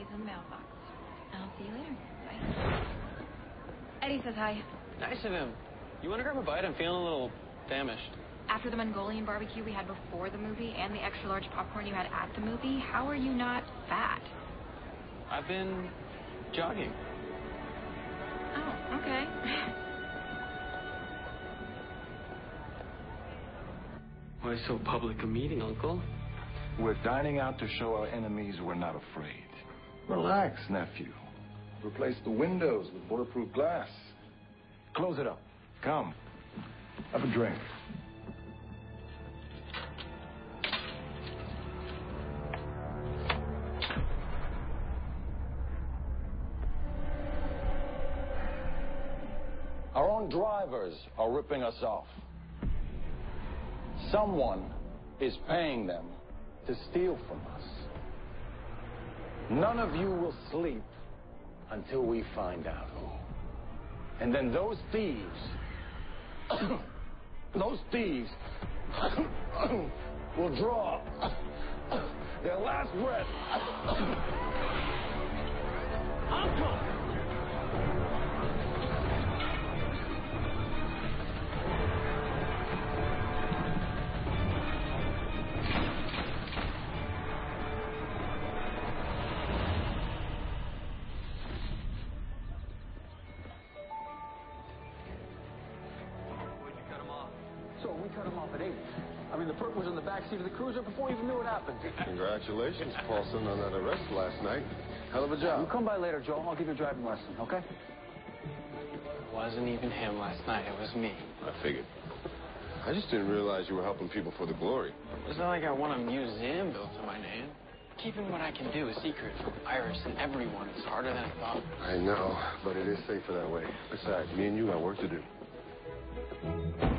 keys in the mailbox. I'll see you later. Bye. Eddie says hi. Nice of him. You want to grab a bite? I'm feeling a little famished. After the Mongolian barbecue we had before the movie and the extra large popcorn you had at the movie, how are you not fat? I've been jogging. Oh, okay. Why so public a meeting, Uncle? We're dining out to show our enemies we're not afraid. Relax, nephew. Replace the windows with waterproof glass. Close it up. Come. Have a drink. Our own drivers are ripping us off. Someone is paying them to steal from us. None of you will sleep until we find out who. And then those thieves will draw their last breath. Uncle! We cut him off at 8. I mean, the perp was in the backseat of the cruiser before we even knew what happened. Congratulations, Paulson, on that arrest last night. Hell of a job. You come by later, Joe. I'll give you a driving lesson, okay? It wasn't even him last night. It was me. I figured. I just didn't realize you were helping people for the glory. It's not like I want a museum built to my name. Keeping what I can do a secret from Iris and everyone is harder than I thought. I know, but it is safer that way. Besides, me and you got work to do.